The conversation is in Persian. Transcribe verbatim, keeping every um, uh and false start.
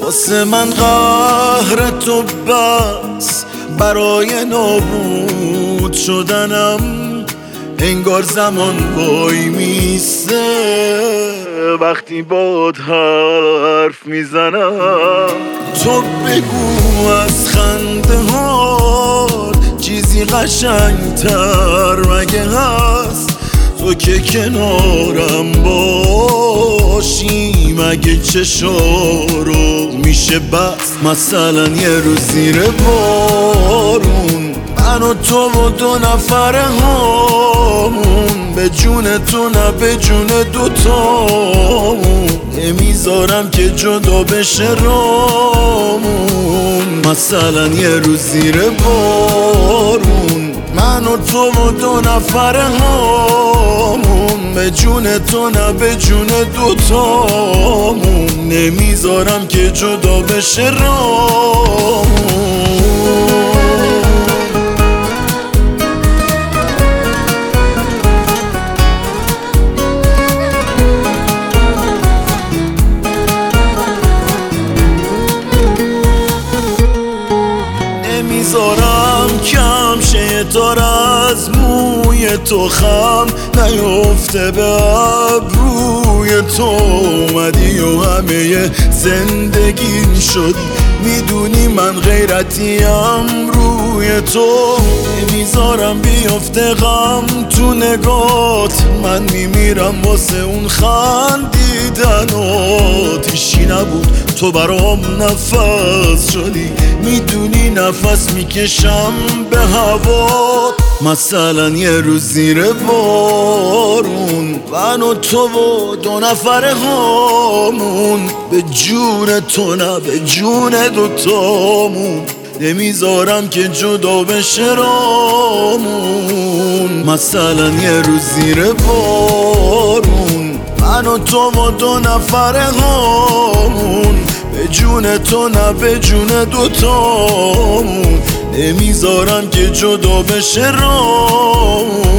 واسه من قهر تو بس برای نابود شدنم، انگار زمان وای میسته وقتی باد حرف میزنم. تو بگو از خنده ها چیزی قشنگتر مگه هست؟ تو که کنارم باشی مگه چشارو میشه بس؟ مثلا یه روز زیر بارون من و تو و دو نفره هامون، به جون تو نه به جون دوتامون، نمیذارم که جدا بشه رامون. مثلا یه روز زیر بارون من و تو و دو نفره هامون، به جون تو نه به جون دوتامون، نمیذارم که جدا بشه رامون. نمیذارم کم شه تار از موی تو خم نیفته به ابروی تو. اومدی و همه زندگی شد، میدونی من غیرتیم روی تو. نمیذارم بیفته غم تو نگات، من میمیرم واسه اون خندیدنات. هیچی نبود تو برام نفس شدی، میدونی نفس میکشم به هوا. مثلا یه روز زیر بارون من و تو و دو نفره هامون، به جون تو نه به جون دوتامون، نمیذارم که جدا بشه رامون. مثلا یه روز زیر بارون من و تو و دو نفره هامون، به جون تو نه به جون دوتامون، نمیذارم که جدا بشه رامون.